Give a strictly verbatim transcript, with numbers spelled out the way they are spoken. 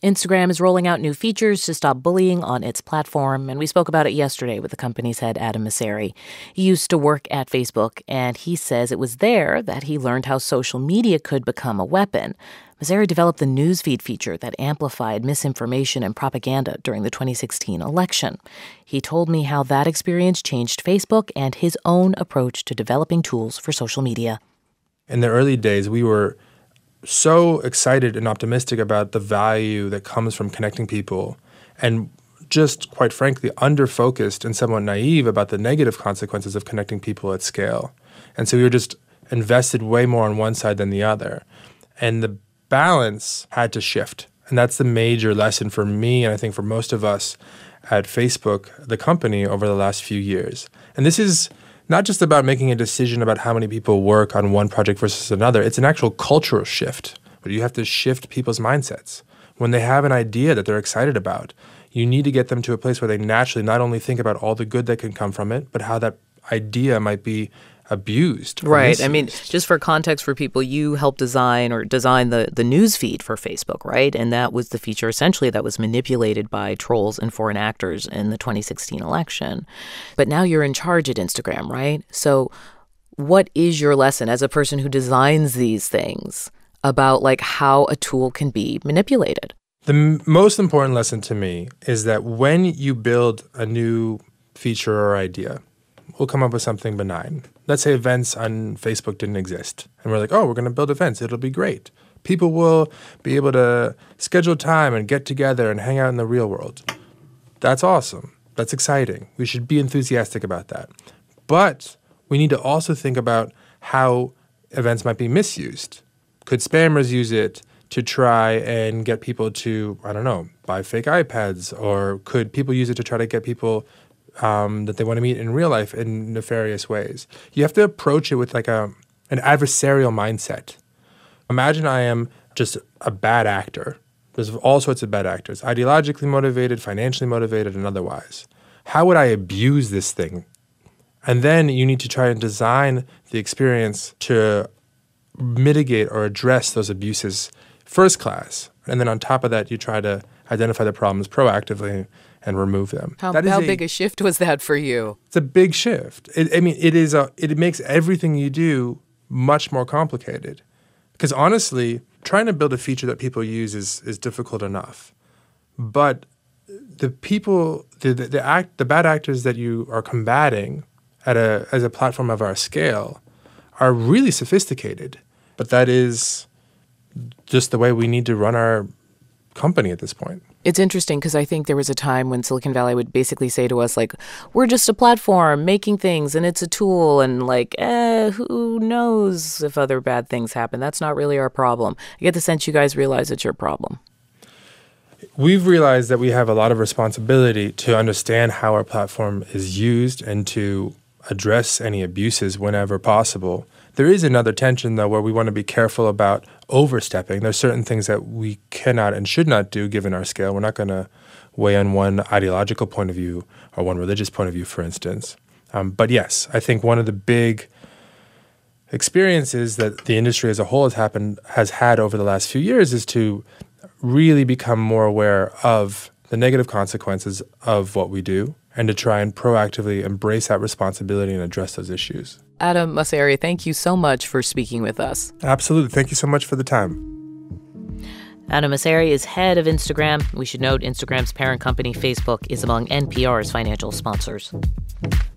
Instagram is rolling out new features to stop bullying on its platform, and we spoke about it yesterday with the company's head, Adam Mosseri. He used to work at Facebook, and he says it was there that he learned how social media could become a weapon. Mosseri developed the newsfeed feature that amplified misinformation and propaganda during the twenty sixteen election. He told me how that experience changed Facebook and his own approach to developing tools for social media. In the early days, we were so excited and optimistic about the value that comes from connecting people, and just, quite frankly, under-focused and somewhat naive about the negative consequences of connecting people at scale. And so we were just invested way more on one side than the other. And the balance had to shift. And that's the major lesson for me, and I think for most of us at Facebook, the company, over the last few years. And this is not just about making a decision about how many people work on one project versus another. It's an actual cultural shift, but you have to shift people's mindsets. When they have an idea that they're excited about, you need to get them to a place where they naturally not only think about all the good that can come from it, but how that idea might be abused. Right. I mean, just for context for people, you helped design or design the, the news feed for Facebook, right? And that was the feature essentially that was manipulated by trolls and foreign actors in the twenty sixteen election. But now you're in charge at Instagram, right? So what is your lesson as a person who designs these things about like how a tool can be manipulated? The m- most important lesson to me is that when you build a new feature or idea, we'll come up with something benign. Let's say events on Facebook didn't exist. And we're like, oh, we're going to build events. It'll be great. People will be able to schedule time and get together and hang out in the real world. That's awesome. That's exciting. We should be enthusiastic about that. But we need to also think about how events might be misused. Could spammers use it to try and get people to, I don't know, buy fake iPads? Or could people use it to try to get people Um, that they want to meet in real life in nefarious ways? You have to approach it with like a an adversarial mindset. Imagine I am just a bad actor. There's all sorts of bad actors, ideologically motivated, financially motivated, and otherwise. How would I abuse this thing? And then you need to try and design the experience to mitigate or address those abuses first class. And then on top of that, you try to identify the problems proactively and remove them. How, how a, big a shift was that for you? It's a big shift. It, I mean, it is a. It makes everything you do much more complicated. Because honestly, trying to build a feature that people use is is difficult enough. But the people, the the, the act, the bad actors that you are combating at a as a platform of our scale, are really sophisticated. But that is just the way we need to run our company at this point. It's interesting because I think there was a time when Silicon Valley would basically say to us, like, we're just a platform making things and it's a tool and like, eh, who knows if other bad things happen? That's not really our problem. I get the sense you guys realize it's your problem. We've realized that we have a lot of responsibility to understand how our platform is used and to address any abuses whenever possible. There is another tension, though, where we want to be careful about overstepping. There's certain things that we cannot and should not do given our scale. We're not going to weigh on one ideological point of view or one religious point of view, for instance. Um, but yes, I think one of the big experiences that the industry as a whole has happened has had over the last few years is to really become more aware of the negative consequences of what we do and to try and proactively embrace that responsibility and address those issues. Adam Mosseri, thank you so much for speaking with us. Absolutely. Thank you so much for the time. Adam Mosseri is head of Instagram. We should note Instagram's parent company, Facebook, is among N P R's financial sponsors.